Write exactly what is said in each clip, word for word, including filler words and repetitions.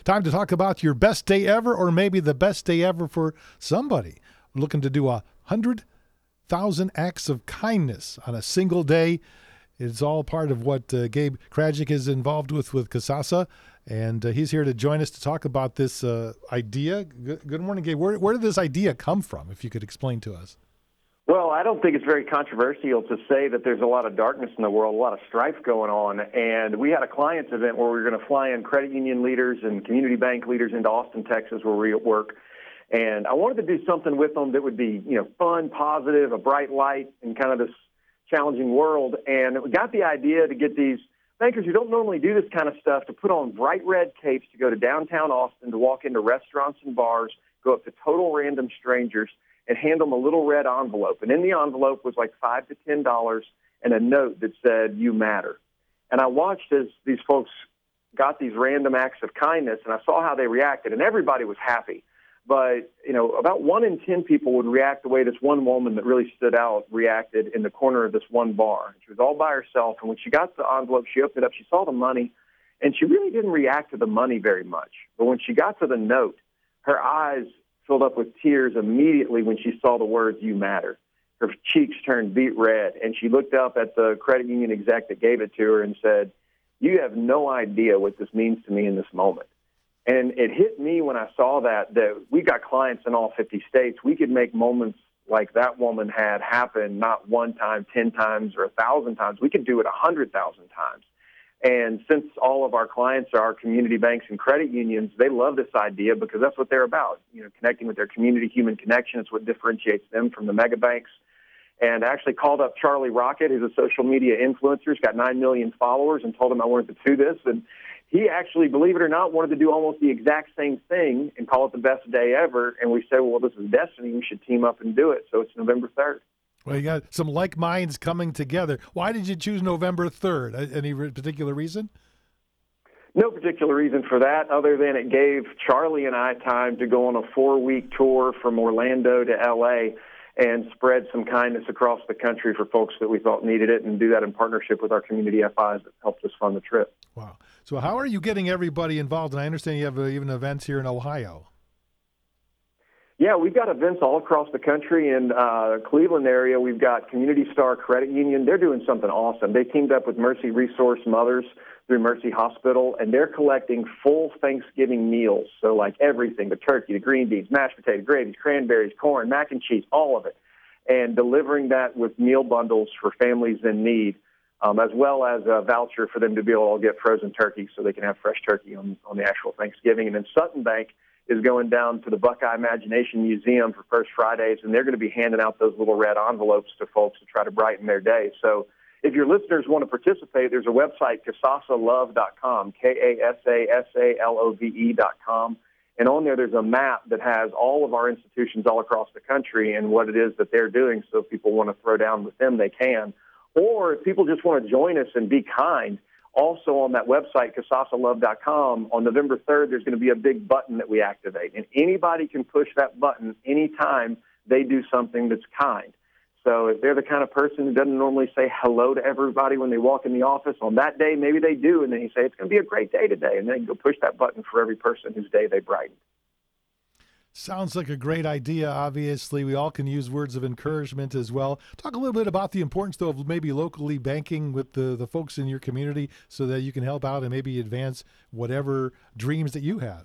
Time to talk about your best day ever, or maybe the best day ever for somebody. We're looking to do a hundred thousand acts of kindness on a single day. It's all part of what uh, Gabe Krajic is involved with with Kasasa, and uh, he's here to join us to talk about this uh, idea. Good, good morning, Gabe. Where, where did this idea come from, if you could explain to us? Well, I don't think it's very controversial to say that there's a lot of darkness in the world, a lot of strife going on. And we had a clients event where we were going to fly in credit union leaders and community bank leaders into Austin, Texas, where we work. And I wanted to do something with them that would be, you know, fun, positive, a bright light in kind of this challenging world. And we got the idea to get these bankers who don't normally do this kind of stuff to put on bright red capes to go to downtown Austin, to walk into restaurants and bars, go up to total random strangers, and hand them a little red envelope. And in the envelope was like five to ten dollars and a note that said, "You matter." And I watched as these folks got these random acts of kindness, and I saw how they reacted, and everybody was happy. But, you know, about one in ten people would react the way this one woman that really stood out reacted in the corner of this one bar. She was all by herself, and when she got the envelope, she opened it up, she saw the money, and she really didn't react to the money very much. But when she got to the note, her eyes filled up with tears immediately when she saw the words, "You matter." Her cheeks turned beet red, and she looked up at the credit union exec that gave it to her and said, "You have no idea what this means to me in this moment." And it hit me when I saw that, that we got clients in all fifty states. We could make moments like that woman had happen not one time, ten times, or a thousand times. We could do it a hundred thousand times. And since all of our clients are community banks and credit unions, they love this idea because that's what they're about. You know, connecting with their community, human connection is what differentiates them from the mega banks. And I actually called up Charlie Rocket, who's a social media influencer. He's got nine million followers, and told him I wanted to do this. And he actually, believe it or not, wanted to do almost the exact same thing and call it the best day ever. And we said, well, this is destiny. We should team up and do it. So it's November third. Well, you got some like minds coming together. Why did you choose November third? Any particular reason? No particular reason for that, other than it gave Charlie and I time to go on a four-week tour from Orlando to L A and spread some kindness across the country for folks that we thought needed it, and do that in partnership with our community F Is that helped us fund the trip. Wow. So how are you getting everybody involved? And I understand you have uh, even events here in Ohio. Yeah, we've got events all across the country. In uh, Cleveland area, we've got Community Star Credit Union. They're doing something awesome. They teamed up with Mercy Resource Mothers through Mercy Hospital, and they're collecting full Thanksgiving meals. So like everything, the turkey, the green beans, mashed potato, gravy, cranberries, corn, mac and cheese, all of it, and delivering that with meal bundles for families in need, um, as well as a voucher for them to be able to get frozen turkey so they can have fresh turkey on, on the actual Thanksgiving. And then Sutton Bank is going down to the Buckeye Imagination Museum for First Fridays, and they're going to be handing out those little red envelopes to folks to try to brighten their day. So if your listeners want to participate, there's a website, kasasa love dot com, K A S A S A L O V E dot com. And on there, there's a map that has all of our institutions all across the country and what it is that they're doing. So if people want to throw down with them, they can. Or if people just want to join us and be kind, also on that website, kasasa love dot com, on November third, there's going to be a big button that we activate. And anybody can push that button anytime they do something that's kind. So if they're the kind of person who doesn't normally say hello to everybody when they walk in the office, on that day, maybe they do. And then you say, it's going to be a great day today. And then you go push that button for every person whose day they brighten. Sounds like a great idea. Obviously, we all can use words of encouragement as well. Talk a little bit about the importance, though, of maybe locally banking with the, the folks in your community so that you can help out and maybe advance whatever dreams that you have.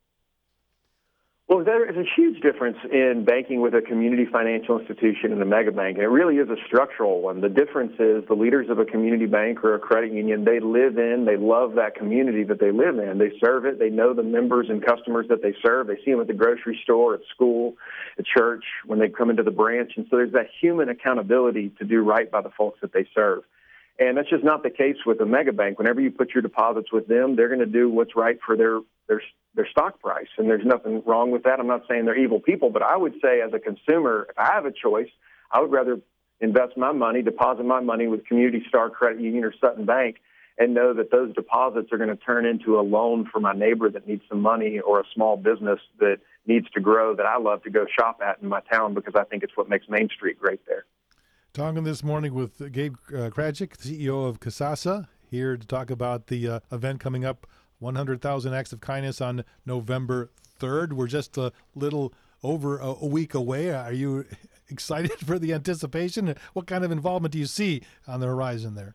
Well, there is a huge difference in banking with a community financial institution and a mega bank. And it really is a structural one. The difference is the leaders of a community bank or a credit union, they live in, they love that community that they live in. They serve it. They know the members and customers that they serve. They see them at the grocery store, at school, at church, when they come into the branch. And so there's that human accountability to do right by the folks that they serve. And that's just not the case with a mega bank. Whenever you put your deposits with them, they're going to do what's right for their, their their stock price. And there's nothing wrong with that. I'm not saying they're evil people, but I would say as a consumer, if I have a choice, I would rather invest my money, deposit my money with Community Star Credit Union or Sutton Bank, and know that those deposits are going to turn into a loan for my neighbor that needs some money, or a small business that needs to grow that I love to go shop at in my town, because I think it's what makes Main Street great there. Talking this morning with Gabe uh, Krajic, C E O of Kasasa, here to talk about the uh, event coming up one hundred thousand Acts of Kindness on November third. We're just a little over a, a week away. Are you excited for the anticipation? What kind of involvement do you see on the horizon there?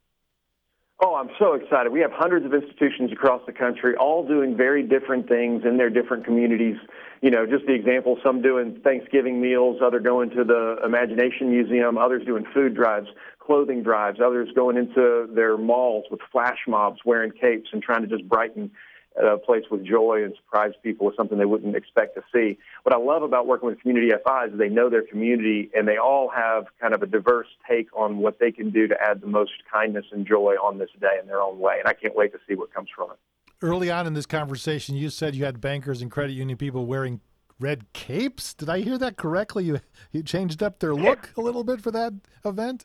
Oh, I'm so excited. We have hundreds of institutions across the country, all doing very different things in their different communities. You know, just the example, some doing Thanksgiving meals, others going to the Imagination Museum, others doing food drives, clothing drives, others going into their malls with flash mobs wearing capes and trying to just brighten a place with joy and surprise people with something they wouldn't expect to see. What I love about working with community F Is is they know their community, and they all have kind of a diverse take on what they can do to add the most kindness and joy on this day in their own way. And I can't wait to see what comes from it. Early on in this conversation, you said you had bankers and credit union people wearing red capes. Did I hear that correctly? You you changed up their look a little bit for that event?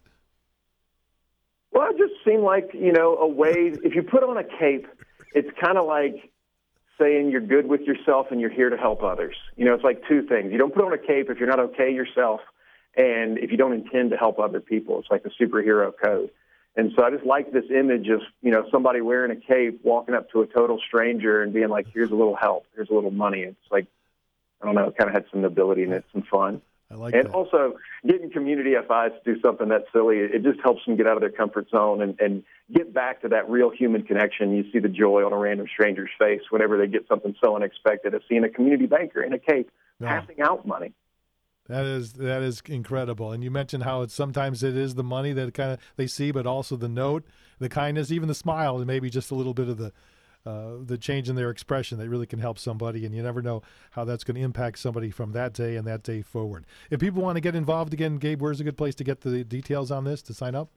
Well, it just seemed like, you know, a way, if you put on a cape, it's kind of like saying you're good with yourself and you're here to help others. You know, it's like two things. You don't put on a cape if you're not okay yourself, and if you don't intend to help other people. It's like the superhero code. And so I just like this image of, you know, somebody wearing a cape walking up to a total stranger and being like, here's a little help, here's a little money. It's like, I don't know, it kind of had some nobility in it, some fun. I like and that. also getting community F Is to do something that silly, it just helps them get out of their comfort zone and, and get back to that real human connection. You see the joy on a random stranger's face whenever they get something so unexpected as seeing a community banker in a cape No. passing out money. That is that is incredible. And you mentioned how it's sometimes it is the money that kind of they see, but also the note, the kindness, even the smile, and maybe just a little bit of the uh, the change in their expression that really can help somebody. And you never know how that's going to impact somebody from that day and that day forward. If people want to get involved again, Gabe, where's a good place to get the details on this to sign up?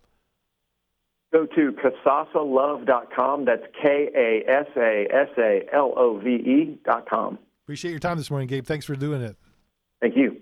Go to kasasa love dot com. That's K A S A S A L O V E dot com. Appreciate your time this morning, Gabe. Thanks for doing it. Thank you.